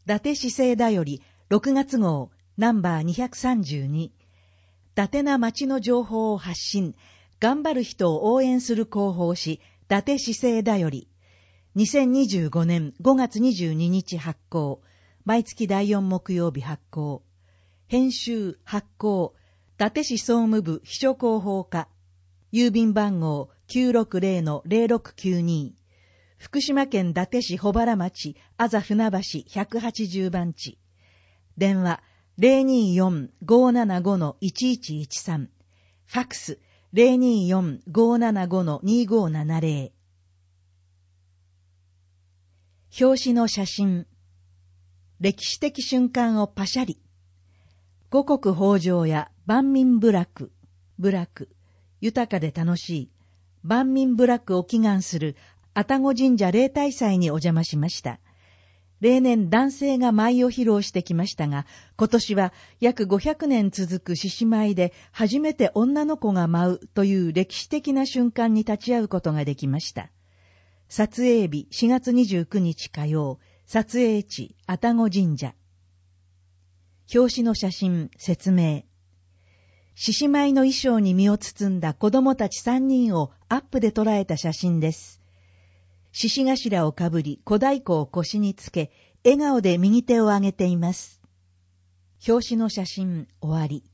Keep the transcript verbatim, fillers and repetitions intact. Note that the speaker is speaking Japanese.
伊達市政だよりろくがつ号ナンバーにひゃくさんじゅうに、伊達な町の情報を発信、頑張る人を応援する広報誌、伊達市政だより、にせんにじゅうごねんごがつにじゅうににち発行、毎月だいよん木曜日発行、編集発行、伊達市総務部秘書広報課、郵便番号 きゅうろくぜろのぜろろくきゅうに、福島県伊達市保原町あざ船橋ひゃくはちじゅうばんち、電話 ゼロにーよん ごーななご のいちいちいちさん、ファックス ゼロにーよん ごーななご のにーごーななぜろ。表紙の写真。歴史的瞬間をパシャリ。五穀豊穣や万民部落、部落、豊かで楽しい、万民部落を祈願する愛宕神社例大祭にお邪魔しました。例年男性が舞を披露してきましたが、今年は約ごひゃくねん続く獅子舞で初めて女の子が舞うという歴史的な瞬間に立ち会うことができました。撮影日しがつにじゅうくにち火曜、撮影地愛宕神社。表紙の写真、説明。獅子舞の衣装に身を包んだ子供たちさんにんをアップで捉えた写真です。獅子頭をかぶり、小太鼓を腰につけ、笑顔で右手を上げています。表紙の写真、終わり。